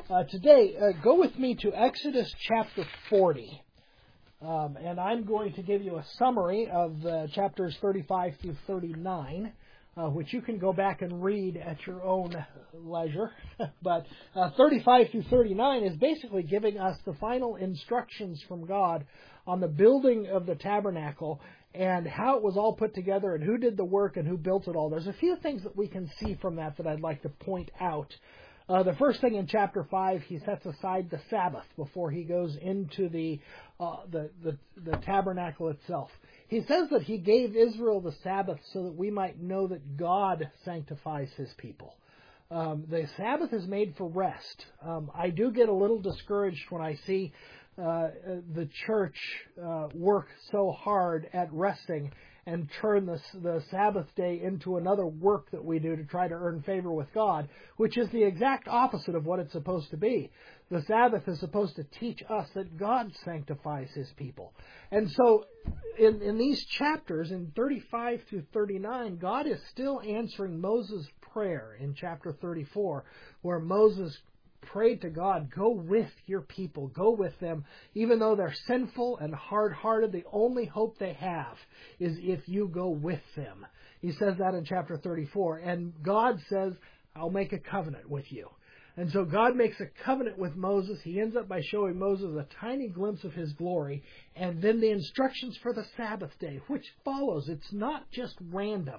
Today, go with me to Exodus chapter 40. And I'm going to give you a summary of chapters 35 through 39, which you can go back and read at your own leisure. But 35 through 39 is basically giving us the final instructions from God on the building of the tabernacle and how it was all put together and who did the work and who built it all. There's a few things that we can see from that I'd like to point out. The first thing in chapter 5, he sets aside the Sabbath before he goes into the tabernacle itself. He says that he gave Israel the Sabbath so that we might know that God sanctifies his people. The Sabbath is made for rest. I do get a little discouraged when I see the church work so hard at resting and turn the Sabbath day into another work that we do to try to earn favor with God, which is the exact opposite of what it's supposed to be. The Sabbath is supposed to teach us that God sanctifies his people. And so in these chapters, in 35 through 39, God is still answering Moses' prayer in chapter 34, where Moses prayed to God, go with your people, go with them. Even though they're sinful and hard-hearted, the only hope they have is if you go with them. He says that in chapter 34. And God says, I'll make a covenant with you. And so God makes a covenant with Moses. He ends up by showing Moses a tiny glimpse of his glory. And then the instructions for the Sabbath day, which follows. It's not just random.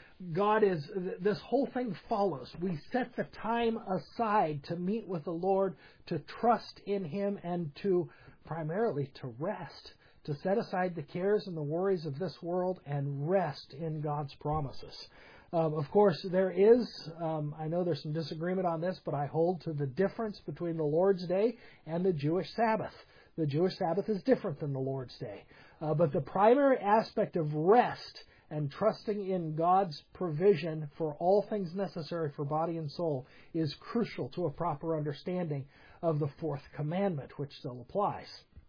This whole thing follows. We set the time aside to meet with the Lord, to trust in him, and primarily to rest, to set aside the cares and the worries of this world and rest in God's promises. Of course, there is, I know there's some disagreement on this, but I hold to the difference between the Lord's Day and the Jewish Sabbath. The Jewish Sabbath is different than the Lord's Day. But the primary aspect of rest and trusting in God's provision for all things necessary for body and soul is crucial to a proper understanding of the fourth commandment, which still applies.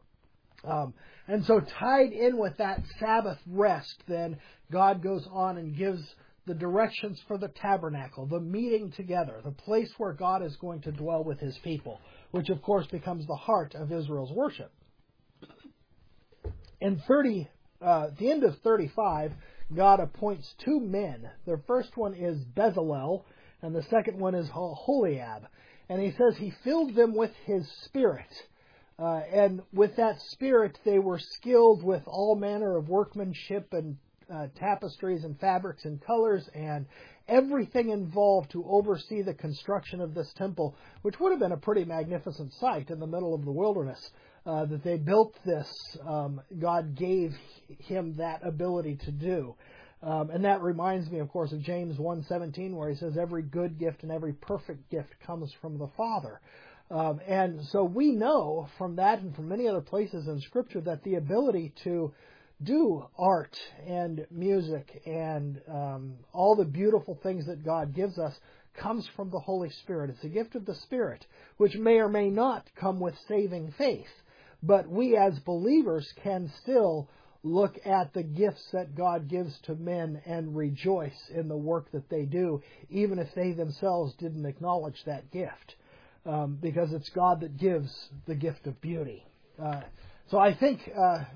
And so tied in with that Sabbath rest, then God goes on and gives the directions for the tabernacle, the meeting together, the place where God is going to dwell with his people, which of course becomes the heart of Israel's worship. In the end of 35, God appoints two men. The first one is Bezalel, and the second one is Oholiab. And he says he filled them with his spirit. And with that spirit, they were skilled with all manner of workmanship and tapestries and fabrics and colors and everything involved to oversee the construction of this temple, which would have been a pretty magnificent sight in the middle of the wilderness. That they built this, God gave him that ability to do. And that reminds me, of course, of James 1:17, where he says, every good gift and every perfect gift comes from the Father. And so we know from that and from many other places in Scripture that the ability to do art and music and all the beautiful things that God gives us comes from the Holy Spirit. It's a gift of the Spirit, which may or may not come with saving faith. But we as believers can still look at the gifts that God gives to men and rejoice in the work that they do, even if they themselves didn't acknowledge that gift, because it's God that gives the gift of beauty. So I think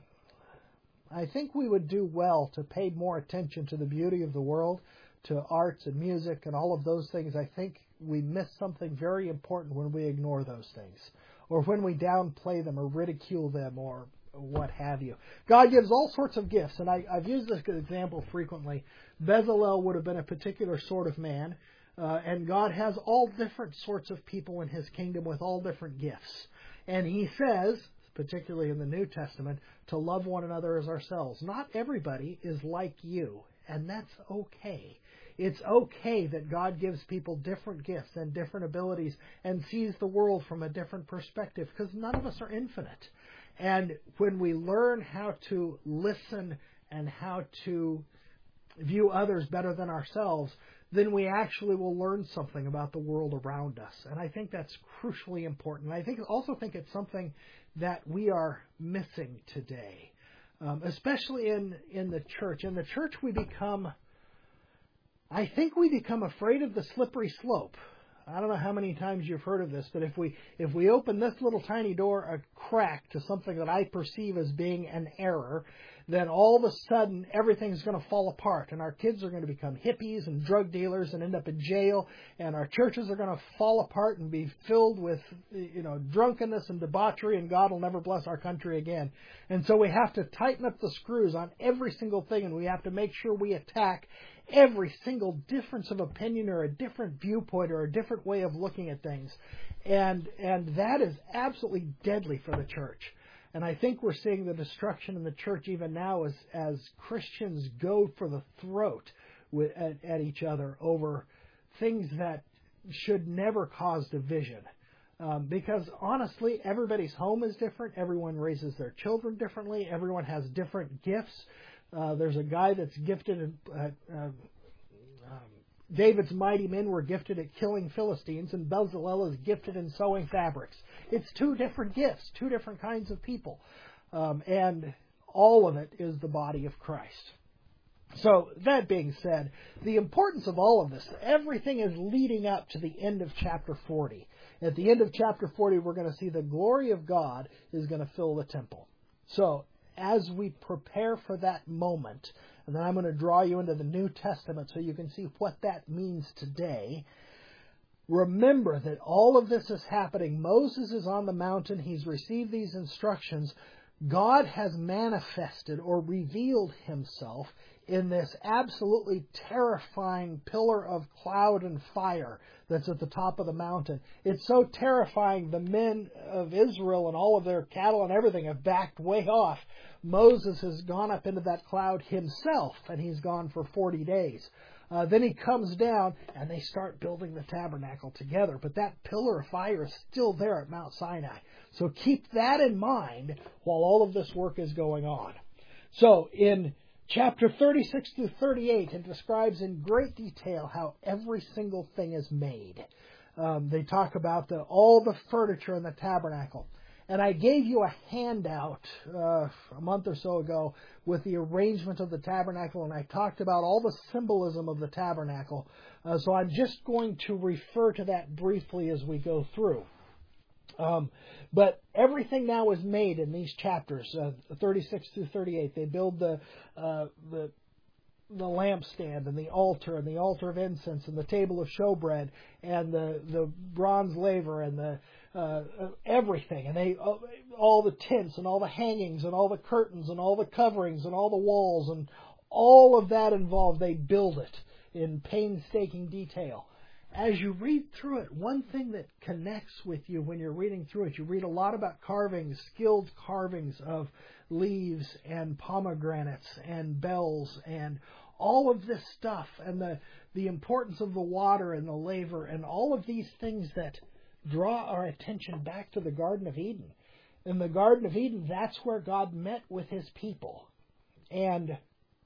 we would do well to pay more attention to the beauty of the world, to arts and music and all of those things. I think we miss something very important when we ignore those things, or when we downplay them or ridicule them or what have you. God gives all sorts of gifts, and I've used this example frequently. Bezalel would have been a particular sort of man, and God has all different sorts of people in his kingdom with all different gifts. And he says, particularly in the New Testament, to love one another as ourselves. Not everybody is like you, and that's okay. It's okay that God gives people different gifts and different abilities and sees the world from a different perspective, because none of us are infinite. And when we learn how to listen and how to view others better than ourselves, then we actually will learn something about the world around us. And I think that's crucially important. I also think it's something that we are missing today, especially in the church. In the church, I think we become afraid of the slippery slope. I don't know how many times you've heard of this, but if we open this little tiny door a crack to something that I perceive as being an error, then all of a sudden everything's going to fall apart, and our kids are going to become hippies and drug dealers and end up in jail, and our churches are going to fall apart and be filled with, drunkenness and debauchery, and God will never bless our country again. And so we have to tighten up the screws on every single thing, and we have to make sure we attack every single difference of opinion or a different viewpoint or a different way of looking at things. And that is absolutely deadly for the church. And I think we're seeing the destruction in the church even now as Christians go for the throat at each other over things that should never cause division. Because honestly, everybody's home is different. Everyone raises their children differently. Everyone has different gifts. There's a guy that's gifted David's mighty men were gifted at killing Philistines, and Bezalel is gifted in sewing fabrics. It's two different gifts, two different kinds of people. And all of it is the body of Christ. So, that being said, the importance of all of this, everything is leading up to the end of chapter 40. At the end of chapter 40, we're going to see the glory of God is going to fill the temple. So, as we prepare for that moment, and then I'm going to draw you into the New Testament so you can see what that means today. Remember that all of this is happening. Moses is on the mountain. He's received these instructions. God has manifested or revealed himself in this absolutely terrifying pillar of cloud and fire that's at the top of the mountain. It's so terrifying, the men of Israel and all of their cattle and everything have backed way off. Moses has gone up into that cloud himself, and he's gone for 40 days. Then he comes down, and they start building the tabernacle together. But that pillar of fire is still there at Mount Sinai. So keep that in mind while all of this work is going on. So in chapter 36 through 38, it describes in great detail how every single thing is made. They talk about all the furniture in the tabernacle. And I gave you a handout a month or so ago with the arrangement of the tabernacle, and I talked about all the symbolism of the tabernacle. So I'm just going to refer to that briefly as we go through. But everything now is made in these chapters, 36 through 38. They build the lampstand and the altar of incense and the table of showbread and the bronze laver and the everything, and all the tents and all the hangings and all the curtains and all the coverings and all the walls and all of that involved. They build it in painstaking detail. As you read through it, one thing that connects with you when you're reading through it, you read a lot about carvings, skilled carvings of leaves and pomegranates and bells and all of this stuff, and the importance of the water and the laver and all of these things that draw our attention back to the Garden of Eden. In the Garden of Eden, that's where God met with his people. And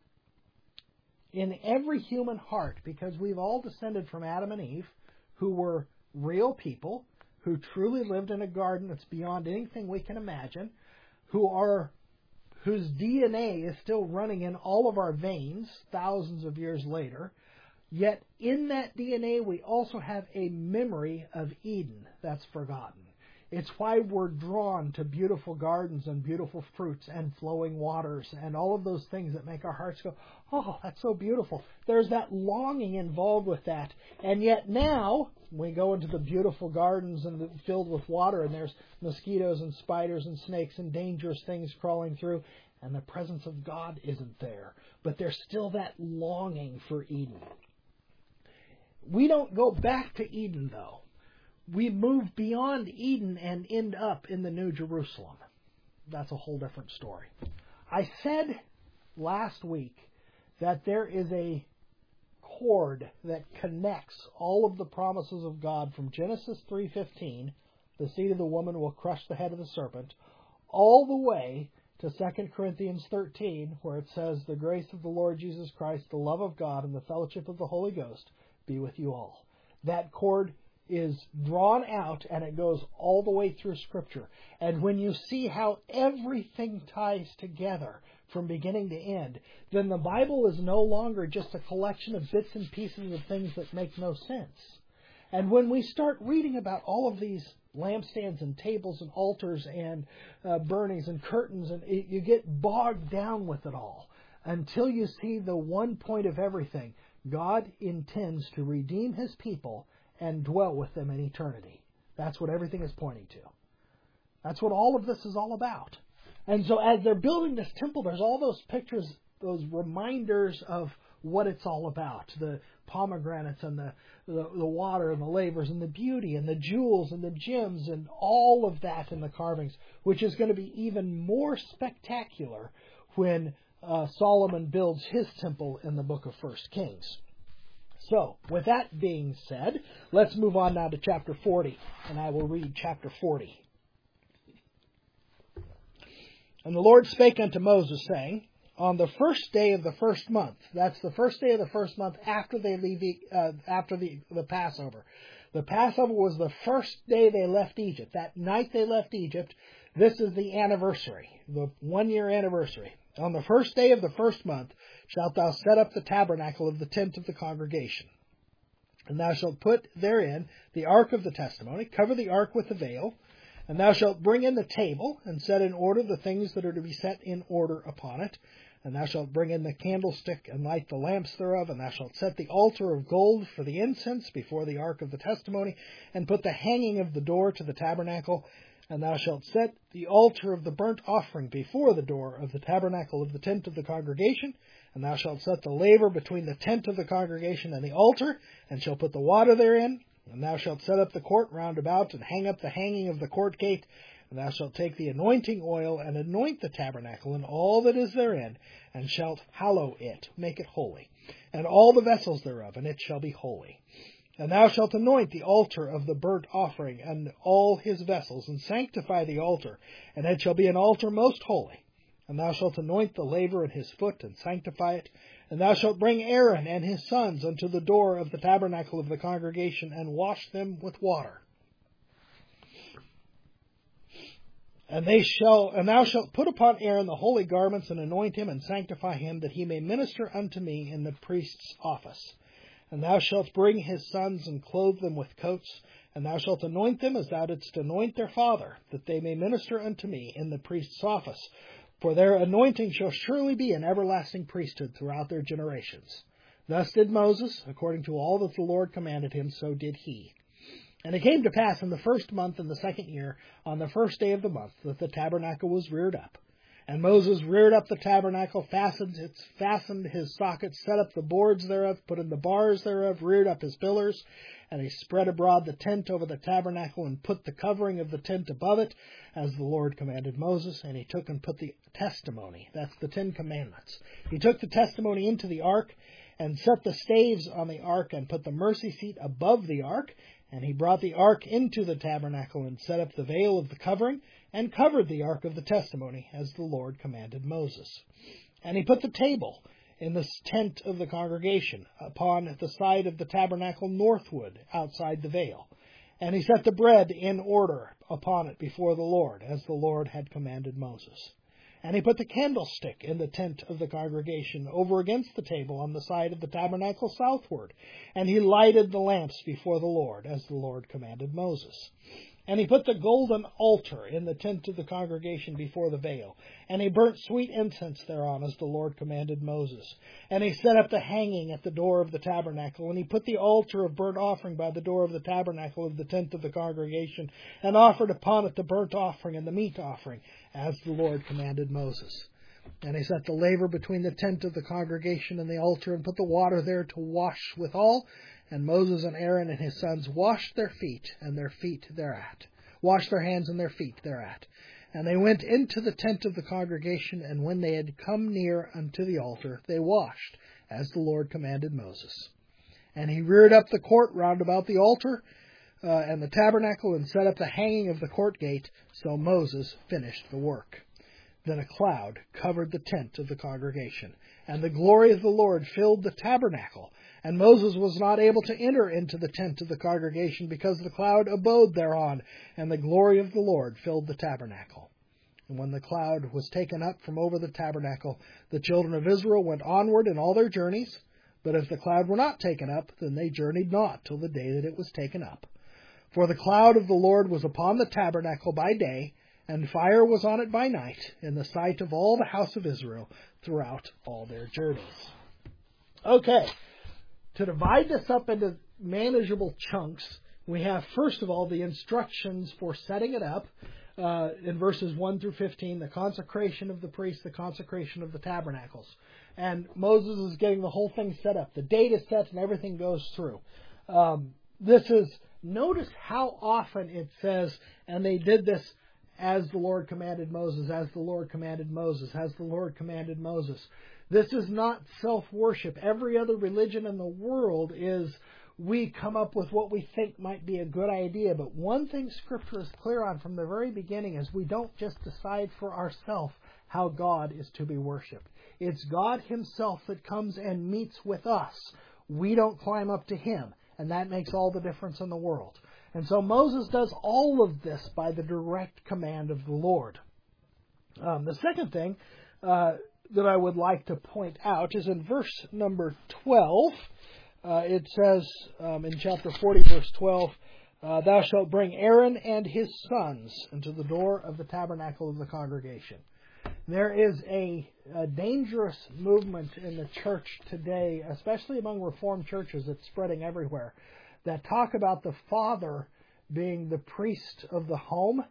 in every human heart, because we've all descended from Adam and Eve, who were real people, who truly lived in a garden that's beyond anything we can imagine, whose DNA is still running in all of our veins thousands of years later. Yet in that DNA we also have a memory of Eden that's forgotten. It's why we're drawn to beautiful gardens and beautiful fruits and flowing waters and all of those things that make our hearts go, oh, that's so beautiful. There's that longing involved with that. And yet now we go into the beautiful gardens and filled with water, and there's mosquitoes and spiders and snakes and dangerous things crawling through, and the presence of God isn't there. But there's still that longing for Eden. We don't go back to Eden, though. We move beyond Eden and end up in the New Jerusalem. That's a whole different story. I said last week that there is a cord that connects all of the promises of God from Genesis 3:15, the seed of the woman will crush the head of the serpent, all the way to 2 Corinthians 13, where it says, the grace of the Lord Jesus Christ, the love of God, and the fellowship of the Holy Ghost be with you all. That cord is drawn out, and it goes all the way through Scripture. And when you see how everything ties together from beginning to end, then the Bible is no longer just a collection of bits and pieces of things that make no sense. And when we start reading about all of these lampstands and tables and altars and burnings and curtains, and you get bogged down with it all until you see the one point of everything. God intends to redeem His people and dwell with them in eternity. That's what everything is pointing to. That's what all of this is all about. And so as they're building this temple, there's all those pictures, those reminders of what it's all about. The pomegranates and the water and the lavers and the beauty and the jewels and the gems and all of that in the carvings, which is going to be even more spectacular when Solomon builds his temple in the book of 1 Kings. So, with that being said, let's move on now to chapter 40, and I will read chapter 40. And the Lord spake unto Moses, saying, on the first day of the first month, that's the first day of the first month after they leave the Passover. The Passover was the first day they left Egypt. That night they left Egypt, this is the anniversary, the 1-year anniversary. On the first day of the first month shalt thou set up the tabernacle of the tent of the congregation. And thou shalt put therein the ark of the testimony, cover the ark with the veil. And thou shalt bring in the table, and set in order the things that are to be set in order upon it. And thou shalt bring in the candlestick, and light the lamps thereof. And thou shalt set the altar of gold for the incense before the ark of the testimony, and put the hanging of the door to the tabernacle. And thou shalt set the altar of the burnt offering before the door of the tabernacle of the tent of the congregation. And thou shalt set the laver between the tent of the congregation and the altar, and shalt put the water therein. And thou shalt set up the court round about, and hang up the hanging of the court gate. And thou shalt take the anointing oil, and anoint the tabernacle, and all that is therein, and shalt hallow it, make it holy, and all the vessels thereof, and it shall be holy. And thou shalt anoint the altar of the burnt offering, and all his vessels, and sanctify the altar, and it shall be an altar most holy. And thou shalt anoint the laver and his foot, and sanctify it. And thou shalt bring Aaron and his sons unto the door of the tabernacle of the congregation, and wash them with water. And thou shalt put upon Aaron the holy garments, and anoint him, and sanctify him, that he may minister unto me in the priest's office. And thou shalt bring his sons, and clothe them with coats. And thou shalt anoint them as thou didst anoint their father, that they may minister unto me in the priest's office. For their anointing shall surely be an everlasting priesthood throughout their generations. Thus did Moses, according to all that the Lord commanded him, so did he. And it came to pass in the first month in the second year, on the first day of the month, that the tabernacle was reared up. And Moses reared up the tabernacle, fastened his sockets, set up the boards thereof, put in the bars thereof, reared up his pillars. And he spread abroad the tent over the tabernacle, and put the covering of the tent above it, as the Lord commanded Moses. And he took and put the testimony, that's the 10 Commandments. He took the testimony into the ark, and set the staves on the ark, and put the mercy seat above the ark. And he brought the ark into the tabernacle, and set up the veil of the covering, and covered the ark of the testimony, as the Lord commanded Moses. And he put the table in the tent of the congregation, upon the side of the tabernacle northward, outside the veil. And he set the bread in order upon it before the Lord, as the Lord had commanded Moses. And he put the candlestick in the tent of the congregation, over against the table on the side of the tabernacle southward. And he lighted the lamps before the Lord, as the Lord commanded Moses. And he put the golden altar in the tent of the congregation before the veil. And he burnt sweet incense thereon, as the Lord commanded Moses. And he set up the hanging at the door of the tabernacle. And he put the altar of burnt offering by the door of the tabernacle of the tent of the congregation, and offered upon it the burnt offering and the meat offering, as the Lord commanded Moses. And he set the laver between the tent of the congregation and the altar, and put the water there to wash withal. And Moses and Aaron and his sons washed their feet and their feet thereat. Washed their hands and their feet thereat. And they went into the tent of the congregation, and when they had come near unto the altar, they washed, as the Lord commanded Moses. And he reared up the court round about the altar and the tabernacle, and set up the hanging of the court gate. So Moses finished the work. Then a cloud covered the tent of the congregation, and the glory of the Lord filled the tabernacle. And Moses was not able to enter into the tent of the congregation, because the cloud abode thereon, and the glory of the Lord filled the tabernacle. And when the cloud was taken up from over the tabernacle, the children of Israel went onward in all their journeys. But if the cloud were not taken up, then they journeyed not till the day that it was taken up. For the cloud of the Lord was upon the tabernacle by day, and fire was on it by night, in the sight of all the house of Israel throughout all their journeys. Okay, to divide this up into manageable chunks, we have, first of all, the instructions for setting it up in verses 1 through 15, the consecration of the priests, the consecration of the tabernacles. And Moses is getting the whole thing set up. The date is set and everything goes through. Notice how often it says, and they did this as the Lord commanded Moses, as the Lord commanded Moses, as the Lord commanded Moses. This is not self-worship. Every other religion in the world is, we come up with what we think might be a good idea. But one thing Scripture is clear on from the very beginning is we don't just decide for ourselves how God is to be worshipped. It's God Himself that comes and meets with us. We don't climb up to Him. And that makes all the difference in the world. And so Moses does all of this by the direct command of the Lord. The second thing that I would like to point out is in verse number 12. It says in chapter 40, verse 12, Thou shalt bring Aaron and his sons into the door of the tabernacle of the congregation. There is a dangerous movement in the church today, especially among Reformed churches, it's spreading everywhere, that talk about the father being the priest of the home.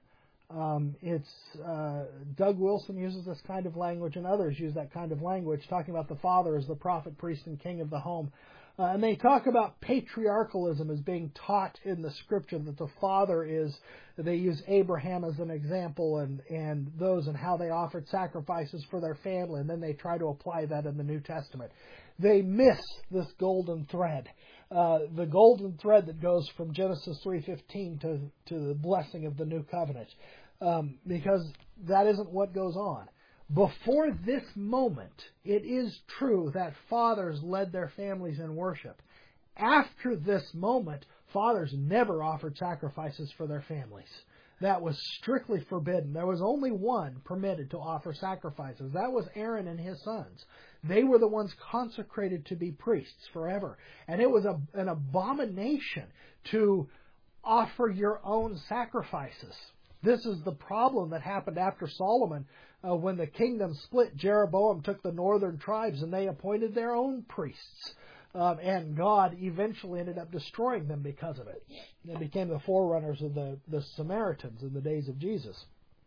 Doug Wilson uses this kind of language, and others use that kind of language, talking about the father as the prophet, priest, and king of the home. And they talk about patriarchalism as being taught in the Scripture, that the father is, they use Abraham as an example and those and how they offered sacrifices for their family, and then they try to apply that in the New Testament. They miss this golden thread, the golden thread that goes from Genesis 3:15 to the blessing of the new covenant, because that isn't what goes on. Before this moment, it is true that fathers led their families in worship. After this moment, fathers never offered sacrifices for their families. That was strictly forbidden. There was only one permitted to offer sacrifices. That was Aaron and his sons. They were the ones consecrated to be priests forever. And it was an abomination to offer your own sacrifices. This is the problem that happened after Solomon. When the kingdom split, Jeroboam took the northern tribes and they appointed their own priests. And God eventually ended up destroying them because of it. They became the forerunners of the Samaritans in the days of Jesus.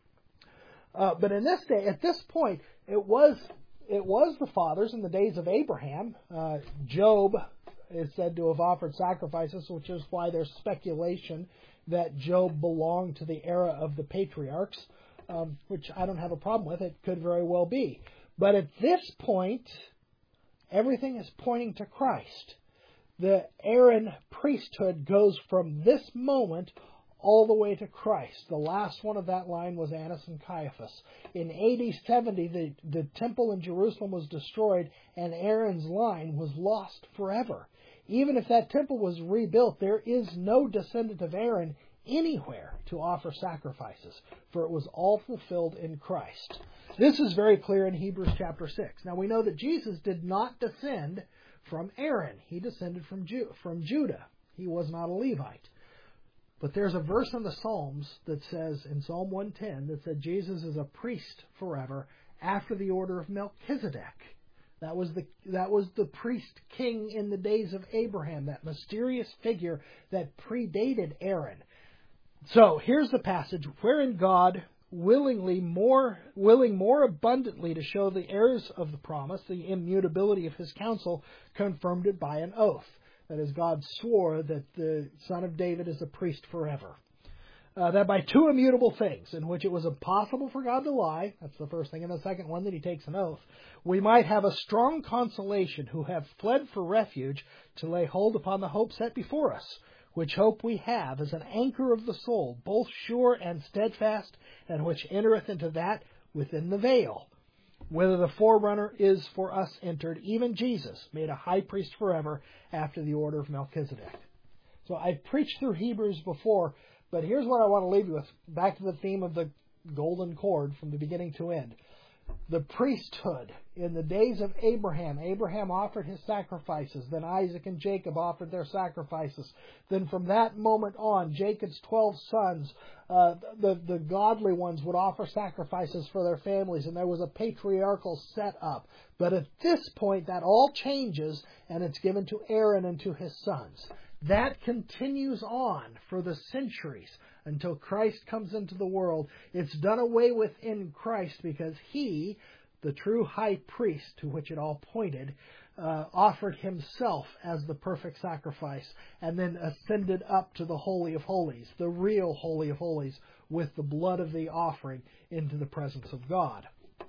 But in this day, at this point, it was the fathers in the days of Abraham. Job is said to have offered sacrifices, which is why there's speculation that Job belonged to the era of the patriarchs, which I don't have a problem with. It could very well be. But at this point, everything is pointing to Christ. The Aaron priesthood goes from this moment all the way to Christ. The last one of that line was Annas and Caiaphas. In AD 70, the temple in Jerusalem was destroyed, and Aaron's line was lost forever. Even if that temple was rebuilt, there is no descendant of Aaron anywhere to offer sacrifices, for it was all fulfilled in Christ. This is very clear in Hebrews chapter 6. Now we know that Jesus did not descend from Aaron. He descended from Judah. He was not a Levite. But there's a verse in the Psalms that says, in Psalm 110, that said Jesus is a priest forever after the order of Melchizedek. That was the priest king in the days of Abraham, that mysterious figure that predated Aaron. So here's the passage wherein God, willing more abundantly to show the heirs of the promise, the immutability of His counsel, confirmed it by an oath. That is, God swore that the Son of David is a priest forever. That by two immutable things, in which it was impossible for God to lie, that's the first thing, and the second one, that He takes an oath, we might have a strong consolation who have fled for refuge to lay hold upon the hope set before us, which hope we have as an anchor of the soul, both sure and steadfast, and which entereth into that within the veil, whither the forerunner is for us entered, even Jesus, made a high priest forever after the order of Melchizedek. So I've preached through Hebrews before, but here's what I want to leave you with, back to the theme of the golden cord from the beginning to end. the priesthood in the days of Abraham. Abraham offered his sacrifices. Then Isaac and Jacob offered their sacrifices. Then from that moment on, Jacob's 12 sons, the godly ones, would offer sacrifices for their families, and there was a patriarchal setup. But at this point, that all changes, and it's given to Aaron and to his sons. That continues on for the centuries until Christ comes into the world. It's done away with in Christ because He, the true high priest to which it all pointed, offered Himself as the perfect sacrifice and then ascended up to the Holy of Holies, the real Holy of Holies, with the blood of the offering into the presence of God.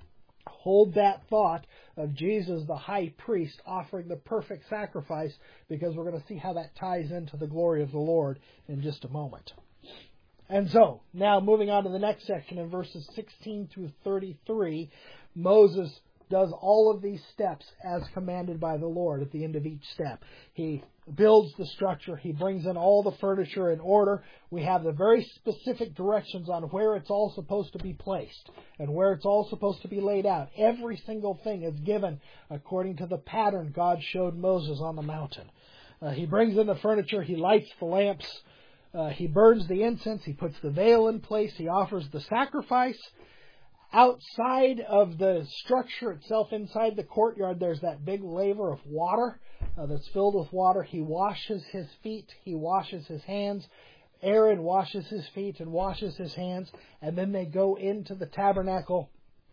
Hold that thought of Jesus, the high priest, offering the perfect sacrifice, because we're going to see how that ties into the glory of the Lord in just a moment. And so, now moving on to the next section in verses 16 through 33, Moses does all of these steps as commanded by the Lord at the end of each step. He builds the structure. He brings in all the furniture in order. We have the very specific directions on where it's all supposed to be placed and where it's all supposed to be laid out. Every single thing is given according to the pattern God showed Moses on the mountain. He brings in the furniture. He lights the lamps. He burns the incense. He puts the veil in place. He offers the sacrifice. Outside of the structure itself, inside the courtyard, there's that big laver of water that's filled with water. He washes his feet. He washes his hands. Aaron washes his feet and washes his hands. And then they go into the tabernacle.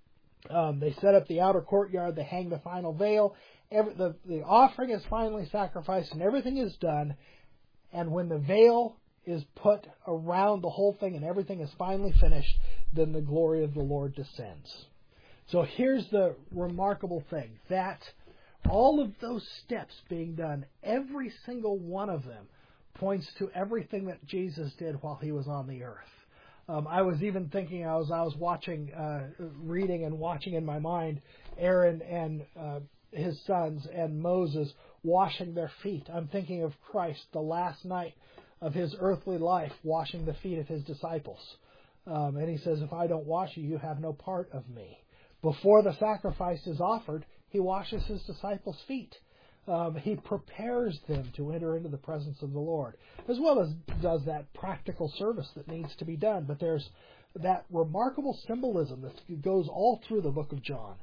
They set up the outer courtyard. They hang the final veil. The offering is finally sacrificed and everything is done. And when the veil is put around the whole thing and everything is finally finished, then the glory of the Lord descends. So here's the remarkable thing, that all of those steps being done, every single one of them points to everything that Jesus did while He was on the earth. I was even thinking, I was watching, reading and watching in my mind, Aaron and his sons and Moses washing their feet. I'm thinking of Christ, the last night of His earthly life, washing the feet of His disciples. And He says, if I don't wash you, you have no part of me. Before the sacrifice is offered, He washes His disciples' feet. He prepares them to enter into the presence of the Lord, as well as does that practical service that needs to be done. But there's that remarkable symbolism that goes all through the book of John.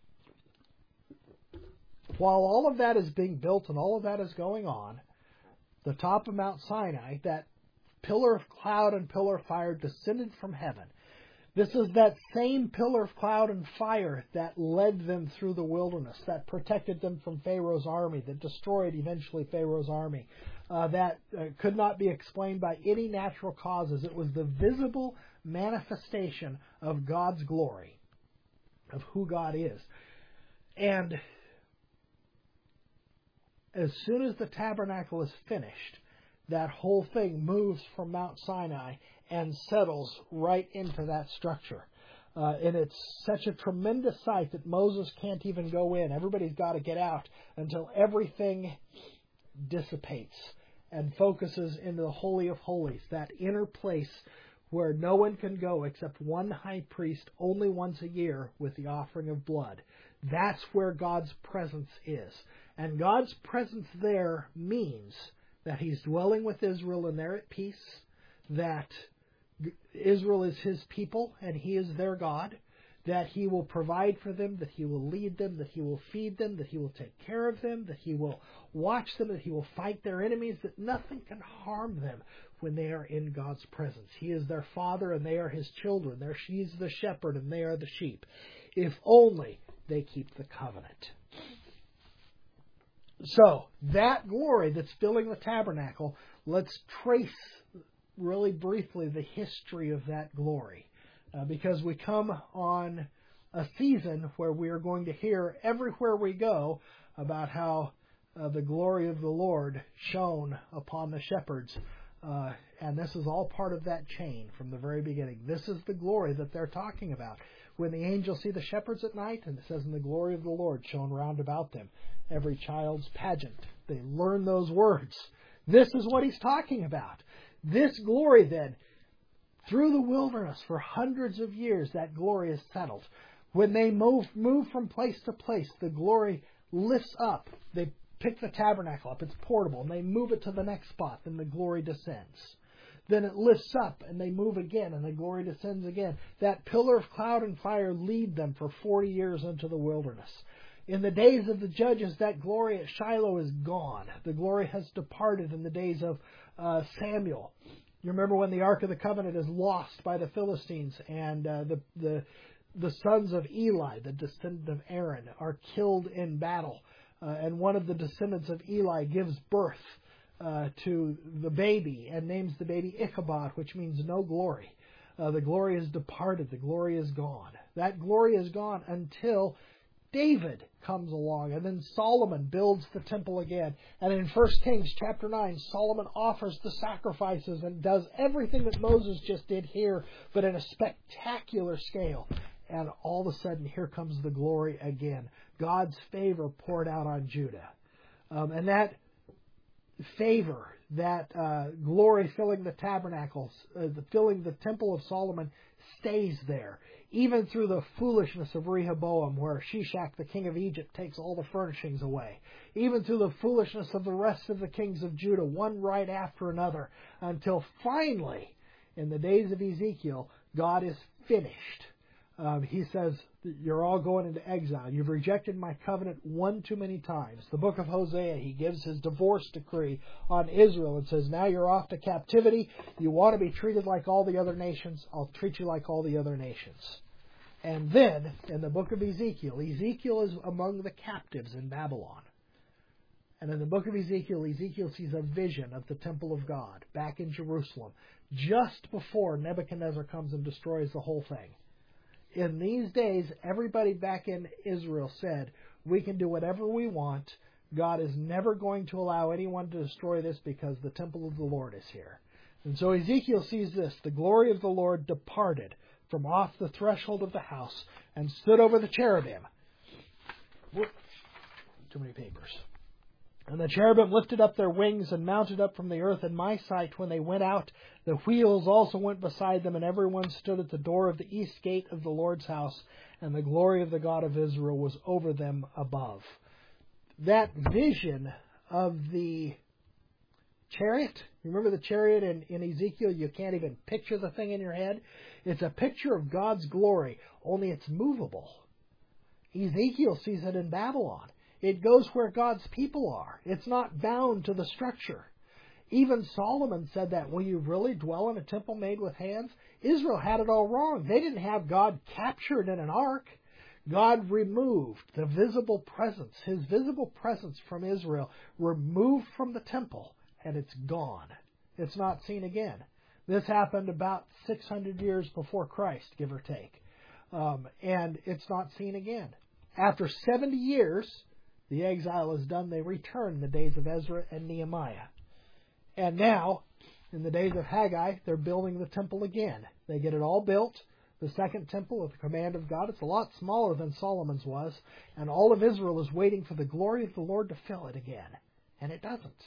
While all of that is being built and all of that is going on, the top of Mount Sinai, that pillar of cloud and pillar of fire descended from heaven. This is that same pillar of cloud and fire that led them through the wilderness, that protected them from Pharaoh's army, that destroyed eventually Pharaoh's army, that could not be explained by any natural causes. It was the visible manifestation of God's glory, of who God is. And as soon as the tabernacle is finished, that whole thing moves from Mount Sinai and settles right into that structure. And it's such a tremendous sight that Moses can't even go in. Everybody's got to get out until everything dissipates and focuses into the Holy of Holies, that inner place where no one can go except one high priest only once a year with the offering of blood. That's where God's presence is. And God's presence there means that He's dwelling with Israel and they're at peace, that Israel is His people and He is their God, that He will provide for them, that He will lead them, that He will feed them, that He will take care of them, that He will watch them, that He will fight their enemies, that nothing can harm them when they are in God's presence. He is their Father and they are His children. He's the shepherd and they are the sheep. If only they keep the covenant. So, that glory that's filling the tabernacle, let's trace really briefly the history of that glory. Because we come on a season where we are going to hear everywhere we go about how the glory of the Lord shone upon the shepherds. And this is all part of that chain from the very beginning. This is the glory that they're talking about. When the angels see the shepherds at night, and it says, and the glory of the Lord shone round about them. Every child's pageant. They learn those words. This is what He's talking about. This glory then, through the wilderness for hundreds of years, that glory is settled. When they move from place to place, the glory lifts up. They pick the tabernacle up. It's portable. And they move it to the next spot. Then the glory descends. Then it lifts up and they move again and the glory descends again. That pillar of cloud and fire lead them for 40 years into the wilderness. In the days of the judges, that glory at Shiloh is gone. The glory has departed in the days of Samuel. You remember when the Ark of the Covenant is lost by the Philistines and the sons of Eli, the descendant of Aaron, are killed in battle. And one of the descendants of Eli gives birth to the baby and names the baby Ichabod, which means no glory. The glory is departed. The glory is gone. That glory is gone until David comes along, and then Solomon builds the temple again. And in 1 Kings chapter 9, Solomon offers the sacrifices and does everything that Moses just did here, but in a spectacular scale. And all of a sudden, here comes the glory again. God's favor poured out on Judah. And that favor, that glory filling the tabernacles, filling the temple of Solomon, stays there. Even through the foolishness of Rehoboam, where Shishak, the king of Egypt, takes all the furnishings away. Even through the foolishness of the rest of the kings of Judah, one right after another, until finally, in the days of Ezekiel, God is finished. He says, you're all going into exile. You've rejected my covenant one too many times. The book of Hosea, he gives his divorce decree on Israel and says, now you're off to captivity. You want to be treated like all the other nations. I'll treat you like all the other nations. And then, in the book of Ezekiel, Ezekiel is among the captives in Babylon. And in the book of Ezekiel, Ezekiel sees a vision of the temple of God back in Jerusalem, just before Nebuchadnezzar comes and destroys the whole thing. In these days, everybody back in Israel said, we can do whatever we want. God is never going to allow anyone to destroy this because the temple of the Lord is here. And so Ezekiel sees this. The glory of the Lord departed from off the threshold of the house and stood over the cherubim. Whoop. Too many papers. And the cherubim lifted up their wings and mounted up from the earth in my sight. When they went out, the wheels also went beside them, and everyone stood at the door of the east gate of the Lord's house, and the glory of the God of Israel was over them above. That vision of the chariot, you remember the chariot in Ezekiel? You can't even picture the thing in your head. It's a picture of God's glory, only it's movable. Ezekiel sees it in Babylon. It goes where God's people are. It's not bound to the structure. Even Solomon said that. Will you really dwell in a temple made with hands? Israel had it all wrong. They didn't have God captured in an ark. God removed the visible presence, His visible presence from Israel, removed from the temple, and it's gone. It's not seen again. This happened about 600 years before Christ, give or take. And it's not seen again. After 70 years, the exile is done. They return in the days of Ezra and Nehemiah. And now, in the days of Haggai, they're building the temple again. They get it all built. The second temple at the command of God. It's a lot smaller than Solomon's was. And all of Israel is waiting for the glory of the Lord to fill it again. And it doesn't.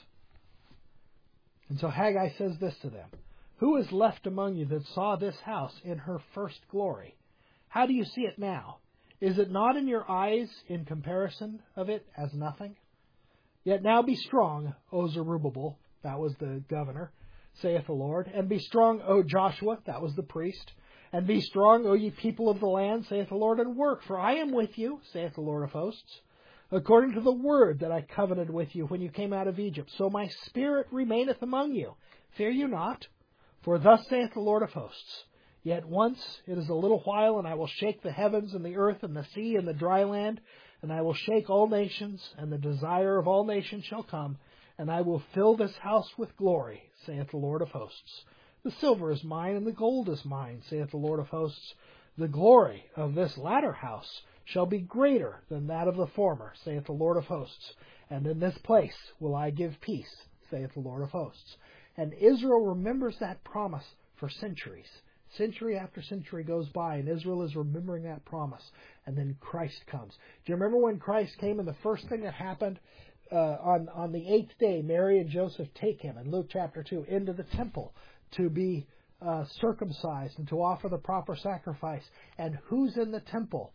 And so Haggai says this to them. Who is left among you that saw this house in her first glory? How do you see it now? Is it not in your eyes in comparison of it as nothing? Yet now be strong, O Zerubbabel, that was the governor, saith the Lord, and be strong, O Joshua, that was the priest, and be strong, O ye people of the land, saith the Lord, and work, for I am with you, saith the Lord of hosts, according to the word that I covenanted with you when you came out of Egypt. So my spirit remaineth among you. Fear you not, for thus saith the Lord of hosts, yet once it is a little while, and I will shake the heavens and the earth and the sea and the dry land, and I will shake all nations, and the desire of all nations shall come, and I will fill this house with glory, saith the Lord of hosts. The silver is mine, and the gold is mine, saith the Lord of hosts. The glory of this latter house shall be greater than that of the former, saith the Lord of hosts. And in this place will I give peace, saith the Lord of hosts. And Israel remembers that promise for centuries. Century after century goes by, and Israel is remembering that promise. And then Christ comes. Do you remember when Christ came, and the first thing that happened on the eighth day, Mary and Joseph take him, in Luke chapter 2, into the temple to be circumcised and to offer the proper sacrifice. And who's in the temple?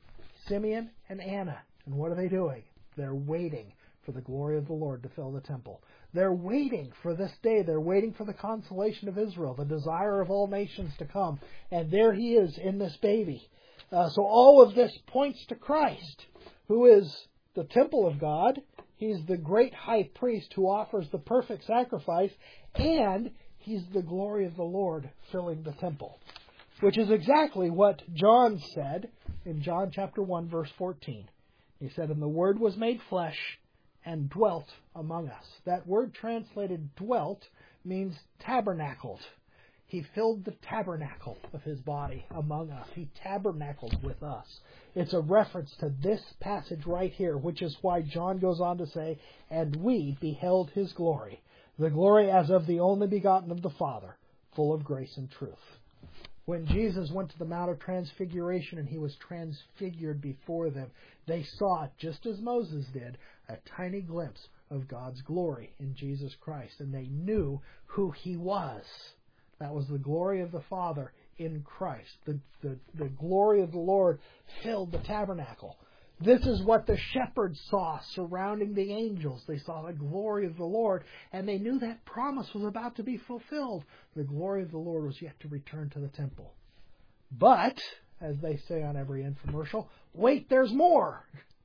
Simeon and Anna. And what are they doing? They're waiting for the glory of the Lord to fill the temple. They're waiting for this day. They're waiting for the consolation of Israel, the desire of all nations to come. And there he is in this baby. So all of this points to Christ, who is the temple of God. He's the great high priest who offers the perfect sacrifice, and he's the glory of the Lord filling the temple, which is exactly what John said in John chapter 1, verse 14. He said, "And the Word was made flesh and dwelt among us." That word translated dwelt means tabernacled. He filled the tabernacle of his body among us. He tabernacled with us. It's a reference to this passage right here, which is why John goes on to say, "And we beheld his glory, the glory as of the only begotten of the Father, full of grace and truth." When Jesus went to the Mount of Transfiguration and he was transfigured before them, they saw, just as Moses did, a tiny glimpse of God's glory in Jesus Christ, and they knew who he was. That was the glory of the Father in Christ. The glory of the Lord filled the tabernacle. This is what the shepherds saw surrounding the angels. They saw the glory of the Lord, and they knew that promise was about to be fulfilled. The glory of the Lord was yet to return to the temple. But, as they say on every infomercial, wait, there's more.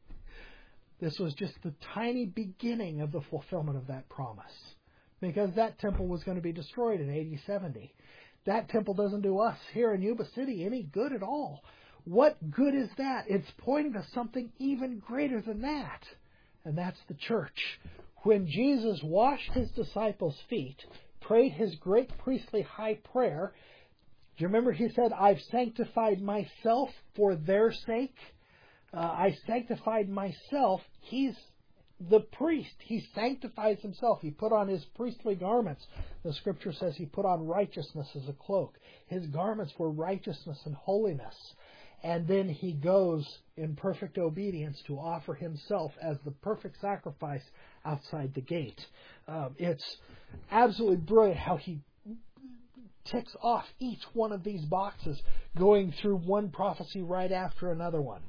This was just the tiny beginning of the fulfillment of that promise, because that temple was going to be destroyed in AD 70. That temple doesn't do us here in Yuba City any good at all. What good is that? It's pointing to something even greater than that, and that's the church. When Jesus washed his disciples' feet, prayed his great priestly high prayer, do you remember he said, "I've sanctified myself for their sake"? I sanctified myself. He's the priest. He sanctifies himself. He put on his priestly garments. The scripture says he put on righteousness as a cloak. His garments were righteousness and holiness. And then he goes in perfect obedience to offer himself as the perfect sacrifice outside the gate. It's absolutely brilliant how he ticks off each one of these boxes, going through one prophecy right after another one.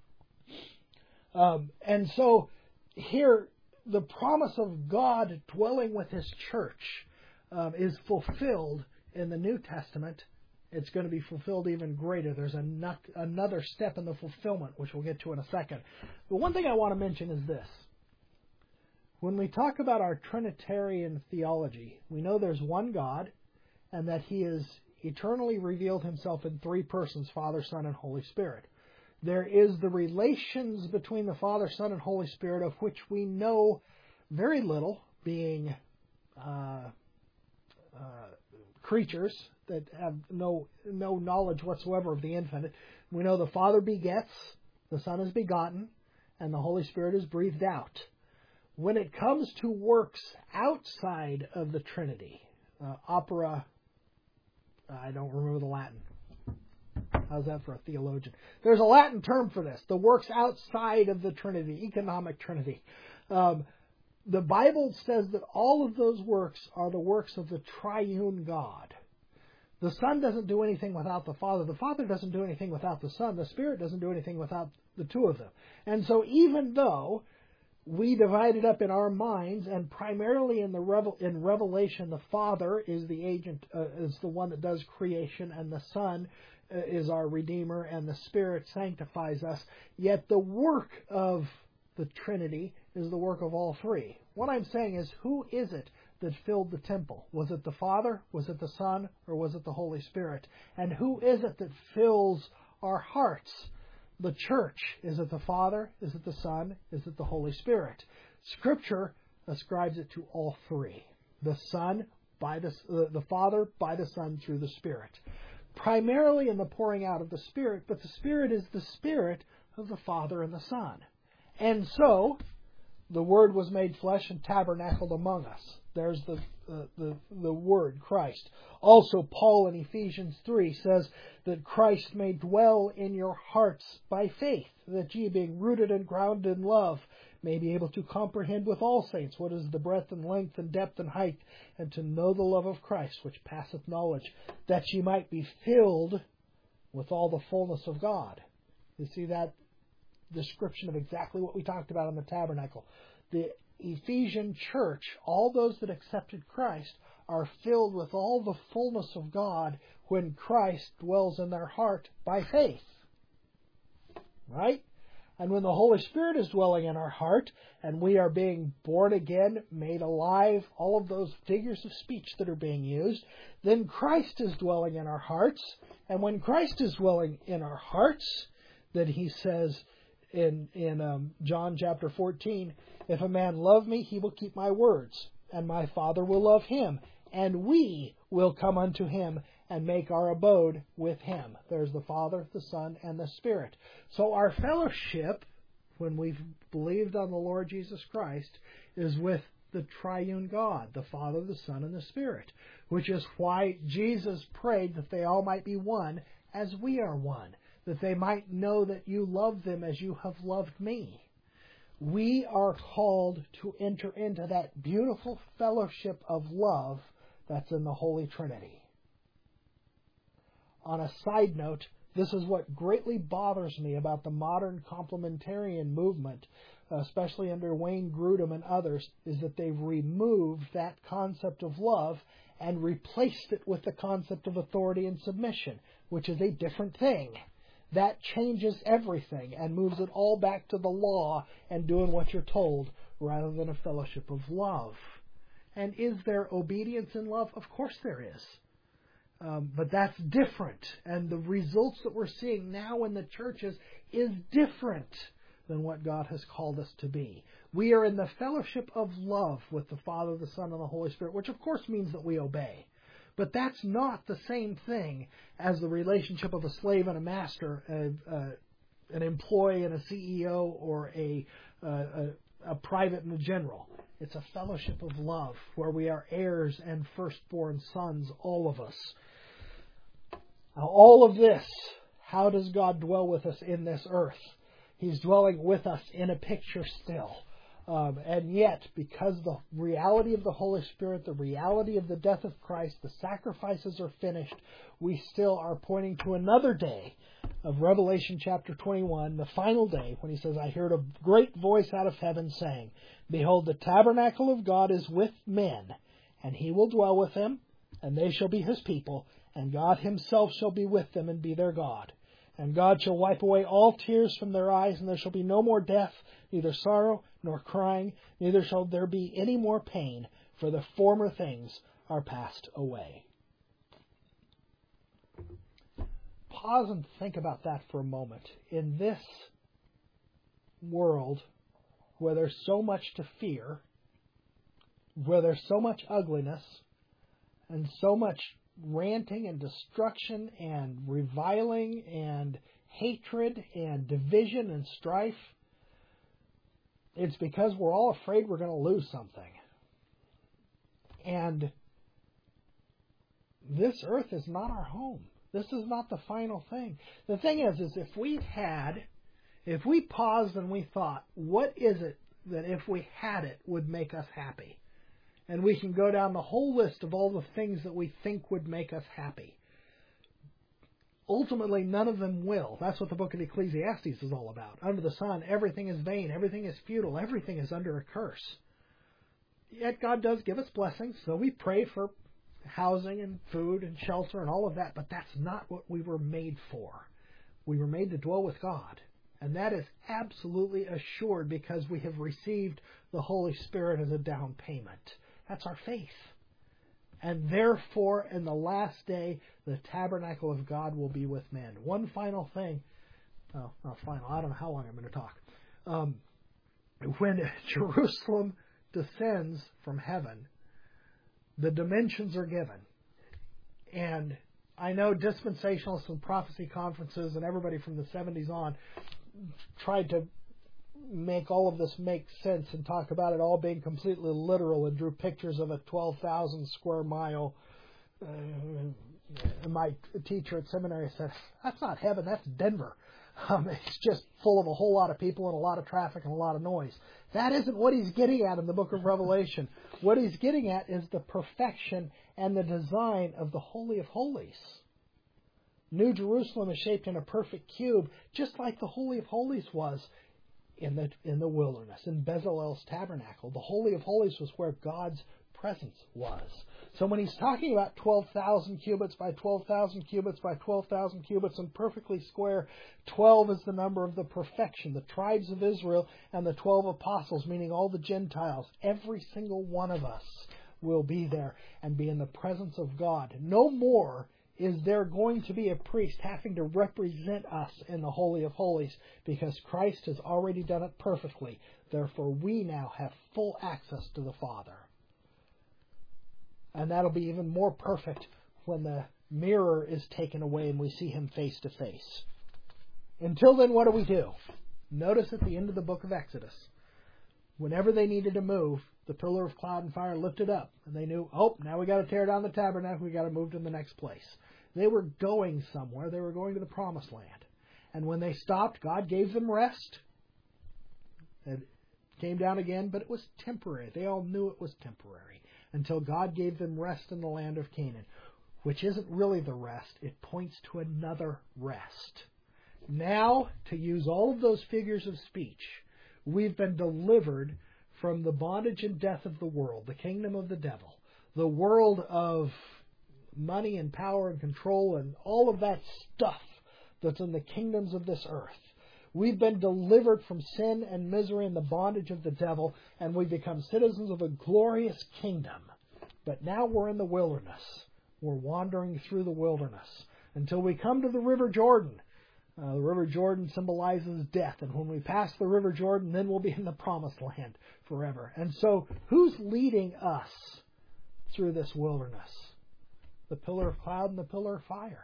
And so here, the promise of God dwelling with his church is fulfilled in the New Testament. It's going to be fulfilled even greater. There's another step in the fulfillment, which we'll get to in a second. But one thing I want to mention is this. When we talk about our Trinitarian theology, we know there's one God, and that he has eternally revealed himself in three persons, Father, Son, and Holy Spirit. There is the relations between the Father, Son, and Holy Spirit, of which we know very little, being creatures that have no knowledge whatsoever of the infinite. We know the Father begets, the Son is begotten, and the Holy Spirit is breathed out. When it comes to works outside of the Trinity, opera, I don't remember the Latin. How's that for a theologian? There's a Latin term for this. The works outside of the Trinity, economic Trinity. The Bible says that all of those works are the works of the triune God. The Son doesn't do anything without the Father. The Father doesn't do anything without the Son. The Spirit doesn't do anything without the two of them. And so even though we divide it up in our minds, and primarily in Revelation, the Father is the agent, is the one that does creation, and the Son is our Redeemer, and the Spirit sanctifies us. Yet the work of the Trinity is the work of all three. What I'm saying is, who is it that filled the temple? Was it the Father? Was it the Son? Or was it the Holy Spirit? And who is it that fills our hearts? The church. Is it the Father? Is it the Son? Is it the Holy Spirit? Scripture ascribes it to all three. The Son by the Father by the Son through the Spirit. Primarily in the pouring out of the Spirit, but the Spirit is the Spirit of the Father and the Son. And so, the Word was made flesh and tabernacled among us. There's the Word, Christ. Also, Paul in Ephesians 3 says that Christ may dwell in your hearts by faith, that ye, being rooted and grounded in love, may be able to comprehend with all saints what is the breadth and length and depth and height, and to know the love of Christ, which passeth knowledge, that ye might be filled with all the fullness of God. You see that description of exactly what we talked about in the tabernacle. The Ephesian church, all those that accepted Christ, are filled with all the fullness of God when Christ dwells in their heart by faith. Right? And when the Holy Spirit is dwelling in our heart, and we are being born again, made alive, all of those figures of speech that are being used, then Christ is dwelling in our hearts. And when Christ is dwelling in our hearts, then he says in John chapter 14, if a man love me, he will keep my words, and my Father will love him, and we will come unto him and make our abode with him. There's the Father, the Son, and the Spirit. So our fellowship, when we've believed on the Lord Jesus Christ, is with the triune God, the Father, the Son, and the Spirit, which is why Jesus prayed that they all might be one as we are one, that they might know that you love them as you have loved me. We are called to enter into that beautiful fellowship of love that's in the Holy Trinity. On a side note, this is what greatly bothers me about the modern complementarian movement, especially under Wayne Grudem and others, is that they've removed that concept of love and replaced it with the concept of authority and submission, which is a different thing. That changes everything and moves it all back to the law and doing what you're told rather than a fellowship of love. And is there obedience in love? Of course there is. But that's different. And the results that we're seeing now in the churches is different than what God has called us to be. We are in the fellowship of love with the Father, the Son, and the Holy Spirit, which of course means that we obey. But that's not the same thing as the relationship of a slave and a master, an employee and a CEO, or a private and a general. It's a fellowship of love where we are heirs and firstborn sons, all of us. Now, all of this, how does God dwell with us in this earth? He's dwelling with us in a picture still. And yet, because the reality of the Holy Spirit, the reality of the death of Christ, the sacrifices are finished, we still are pointing to another day of Revelation chapter 21, the final day, when he says, I heard a great voice out of heaven saying, Behold, the tabernacle of God is with men, and he will dwell with them, and they shall be his people, and God himself shall be with them and be their God. And God shall wipe away all tears from their eyes, and there shall be no more death, neither sorrow nor crying, neither shall there be any more pain, for the former things are passed away. Pause and think about that for a moment. In this world where there's so much to fear, where there's so much ugliness, and so much ranting and destruction and reviling and hatred and division and strife, it's because we're all afraid we're going to lose something. And this earth is not our home. This is not the final thing. The thing is if we paused and we thought, what is it that if we had it would make us happy? And we can go down the whole list of all the things that we think would make us happy. Ultimately, none of them will. That's what the book of Ecclesiastes is all about. Under the sun, everything is vain, everything is futile, everything is under a curse. Yet God does give us blessings, so we pray for housing and food and shelter and all of that, but that's not what we were made for. We were made to dwell with God. And that is absolutely assured because we have received the Holy Spirit as a down payment. That's our faith. And therefore, in the last day, the tabernacle of God will be with men. One final thing. Oh, not final. I don't know how long I'm going to talk. When Jerusalem descends from heaven, the dimensions are given. And I know dispensationalists and prophecy conferences and everybody from the 70s on tried to make all of this make sense and talk about it all being completely literal and drew pictures of a 12,000 square mile. My teacher at seminary said, that's not heaven, that's Denver. It's just full of a whole lot of people and a lot of traffic and a lot of noise. That isn't what he's getting at in the book of Revelation. What he's getting at is the perfection and the design of the Holy of Holies. New Jerusalem is shaped in a perfect cube, just like the Holy of Holies was in the wilderness, in Bezalel's tabernacle. The Holy of Holies was where God's presence was. So when he's talking about 12,000 cubits by 12,000 cubits by 12,000 cubits and perfectly square, 12 is the number of the perfection, the tribes of Israel and the 12 apostles, meaning all the Gentiles. Every single one of us will be there and be in the presence of God. No more is there going to be a priest having to represent us in the Holy of Holies, because Christ has already done it perfectly. Therefore, we now have full access to the Father. And that'll be even more perfect when the mirror is taken away and we see him face to face. Until then, what do? Notice at the end of the book of Exodus, whenever they needed to move, the pillar of cloud and fire lifted up. And they knew, now we got to tear down the tabernacle. We got to move to the next place. They were going somewhere. They were going to the promised land. And when they stopped, God gave them rest. It came down again, but it was temporary. They all knew it was temporary until God gave them rest in the land of Canaan, which isn't really the rest. It points to another rest. Now, to use all of those figures of speech, we've been delivered from the bondage and death of the world, the kingdom of the devil, the world of money and power and control and all of that stuff that's in the kingdoms of this earth. We've been delivered from sin and misery and the bondage of the devil, and we've become citizens of a glorious kingdom. But now we're in the wilderness. We're wandering through the wilderness until we come to the River Jordan. The River Jordan symbolizes death, and when we pass the River Jordan, then we'll be in the promised land forever. And so, who's leading us through this wilderness? The pillar of cloud and the pillar of fire.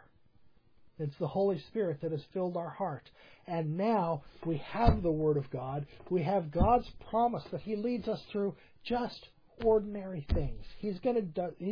It's the Holy Spirit that has filled our heart. And now we have the Word of God. We have God's promise that He leads us through just ordinary things. He's going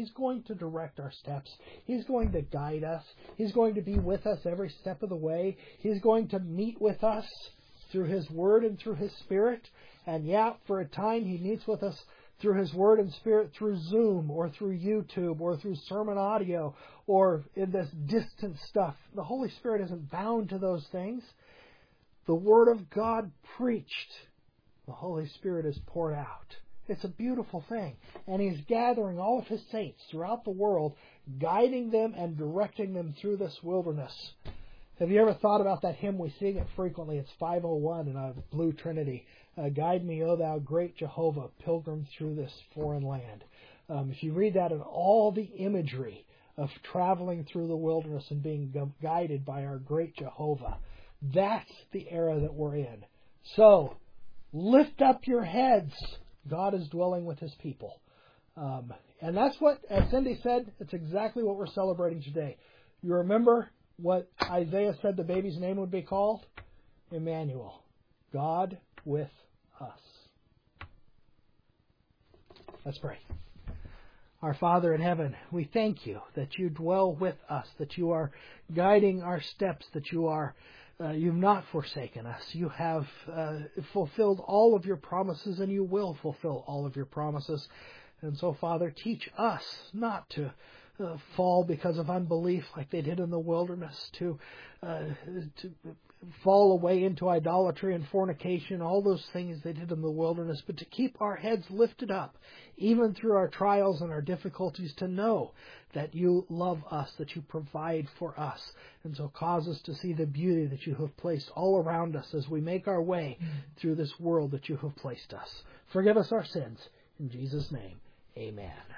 to direct our steps. He's going to guide us. He's going to be with us every step of the way. He's going to meet with us through His Word and through His Spirit. And for a time He meets with us through His Word and Spirit through Zoom or through YouTube or through sermon audio or in this distant stuff. The Holy Spirit isn't bound to those things. The Word of God preached, the Holy Spirit is poured out. It's a beautiful thing. And He's gathering all of His saints throughout the world, guiding them and directing them through this wilderness. Have you ever thought about that hymn? We sing it frequently. It's 501 in a Blue Trinity. Guide me, O thou great Jehovah, pilgrim through this foreign land. If you read that and all the imagery of traveling through the wilderness and being guided by our great Jehovah, that's the era that we're in. So, lift up your heads. God is dwelling with His people. And that's what, as Cindy said, it's exactly what we're celebrating today. You remember what Isaiah said the baby's name would be called? Emmanuel. God with us. Let's pray. Our Father in heaven, we thank You that You dwell with us, that You are guiding our steps, that You've not forsaken us. You have fulfilled all of Your promises, and You will fulfill all of Your promises. And so, Father, teach us not to fall because of unbelief like they did in the wilderness, to fall away into idolatry and fornication, all those things they did in the wilderness, but to keep our heads lifted up, even through our trials and our difficulties, to know that You love us, that You provide for us, and so cause us to see the beauty that You have placed all around us as we make our way through this world that You have placed us. Forgive us our sins. In Jesus' name, amen.